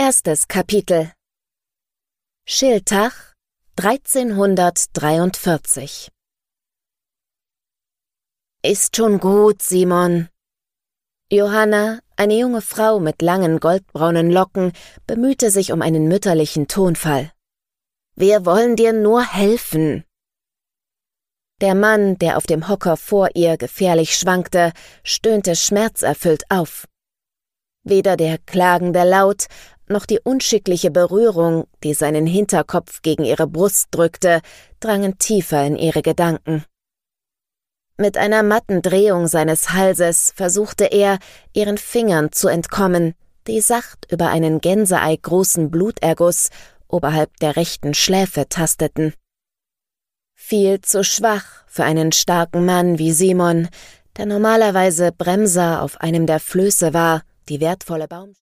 Erstes Kapitel. Schiltach, 1343. »Ist schon gut, Simon.« Johanna, eine junge Frau mit langen goldbraunen Locken, bemühte sich um einen mütterlichen Tonfall. »Wir wollen dir nur helfen.« Der Mann, der auf dem Hocker vor ihr gefährlich schwankte, stöhnte schmerzerfüllt auf. Weder der klagende Laut noch die unschickliche Berührung, die seinen Hinterkopf gegen ihre Brust drückte, drangen tiefer in ihre Gedanken. Mit einer matten Drehung seines Halses versuchte er, ihren Fingern zu entkommen, die sacht über einen gänseeigroßen Bluterguss oberhalb der rechten Schläfe tasteten. Viel zu schwach für einen starken Mann wie Simon, der normalerweise Bremser auf einem der Flöße war, die wertvolle